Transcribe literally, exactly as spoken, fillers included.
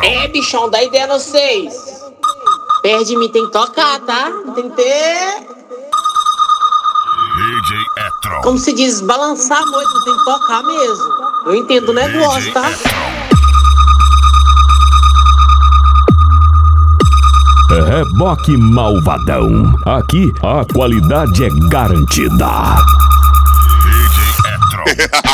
É, bichão, dá ideia a vocês. Perto de mim tem que tocar, tá? Tem que ter... D J Etron. Como se diz, balançar a noite, tem que tocar mesmo. Eu entendo o negócio, tá? Reboque Malvadão. Aqui a qualidade é garantida. D J Etron.